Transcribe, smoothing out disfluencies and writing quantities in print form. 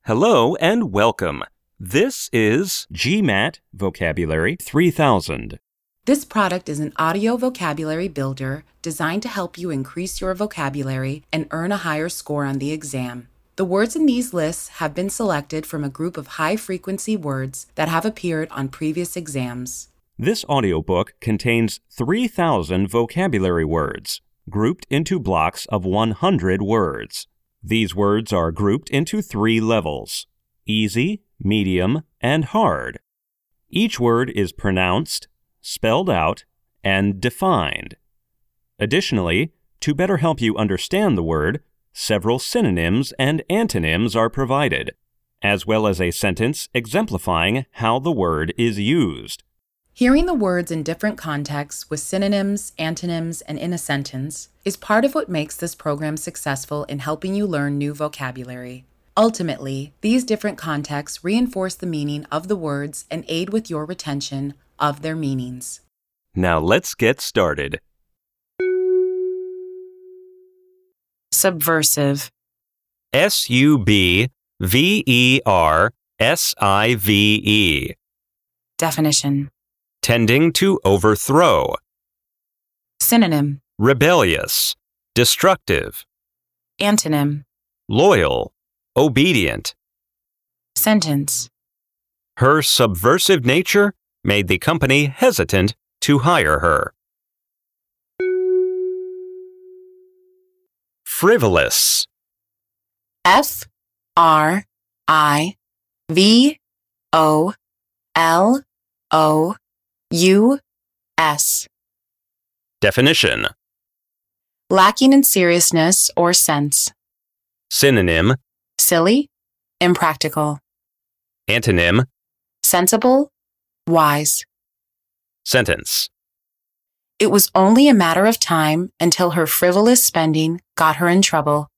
Hello and welcome. This is GMAT Vocabulary 3000. This product is an audio vocabulary builder designed to help you increase your vocabulary and earn a higher score on the exam. The words in these lists have been selected from a group of high-frequency words that have appeared on previous exams. This audiobook contains 3,000 vocabulary words, grouped into blocks of 100 words. These words are grouped into 3 levels: easy, medium, and hard. Each word is pronounced, spelled out, and defined. Additionally, to better help you understand the word, several synonyms and antonyms are provided, as well as a sentence exemplifying how the word is used. Hearing the words in different contexts with synonyms, antonyms, and in a sentence is part of what makes this program successful in helping you learn new vocabulary. Ultimately, these different contexts reinforce the meaning of the words and aid with your retention of their meanings. Now let's get started. Subversive. S-U-B-V-E-R-S-I-V-E. Definition. Tending to overthrow. Synonym. Rebellious. Destructive. Antonym. Loyal. Obedient. Sentence. Her subversive nature made the company hesitant to hire her. Frivolous. F-R-I-V-O-L-O-U-S. Definition. Lacking in seriousness or sense. Synonym. Silly, impractical. Antonym. Sensible, wise. Sentence. It was only a matter of time until her frivolous spending got her in trouble.